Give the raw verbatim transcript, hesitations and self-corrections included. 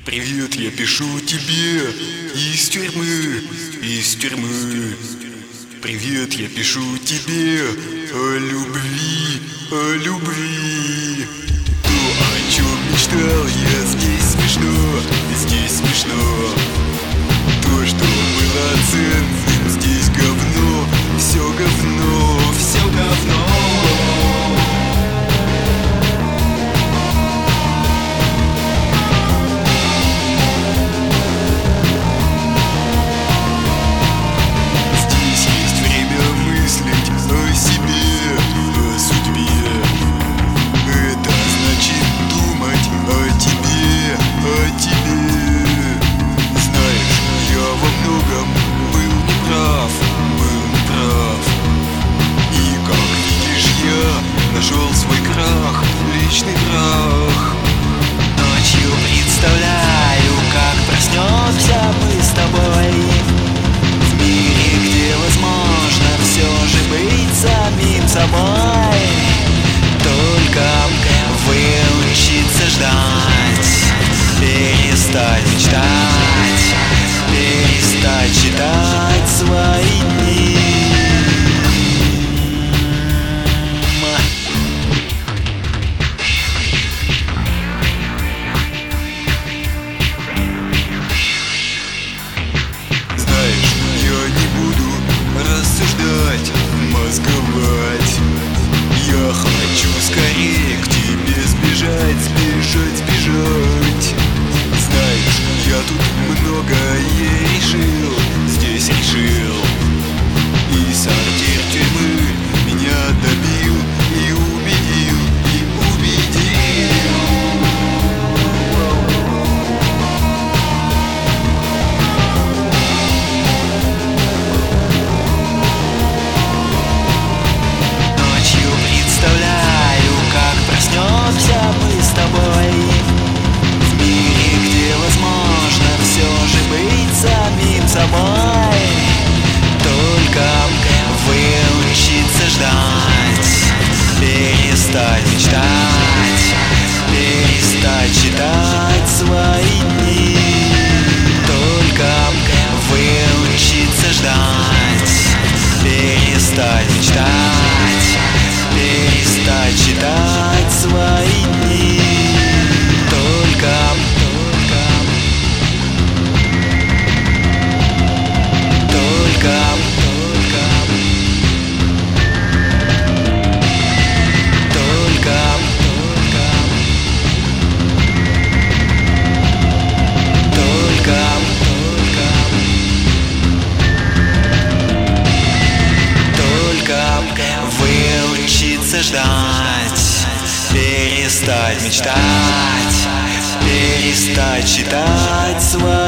Привет, я пишу тебе из тюрьмы, из тюрьмы. Привет, я пишу тебе о любви, о любви. То, о чем мечтал я, здесь смешно, здесь смешно. То, что было ценным, здесь говно, все говно, все говно. Нашел свой крах, личный крах. Ночью представляю, как проснемся мы с тобой в мире, где возможно все же быть самим собой. Только выучиться ждать, перестать мечтать, перестать считать свои дни. Рассуждать, мозговать. Я хочу скорее к тебе сбежать, сбежать, сбежать. Знаешь, я тут многое решил, здесь решил. И сортир тюрьмы меня добил и убедил, и убедил. Мы с тобой в мире, где возможно все же быть самим собой. Только выучиться ждать, перестать мечтать, перестать считать свои дни. Только выучиться ждать, перестать мечтать, перестать считать свои дни. Только, только, только, только, только, только, только, только выучиться ждать, перестать мечтать, перестать считать свои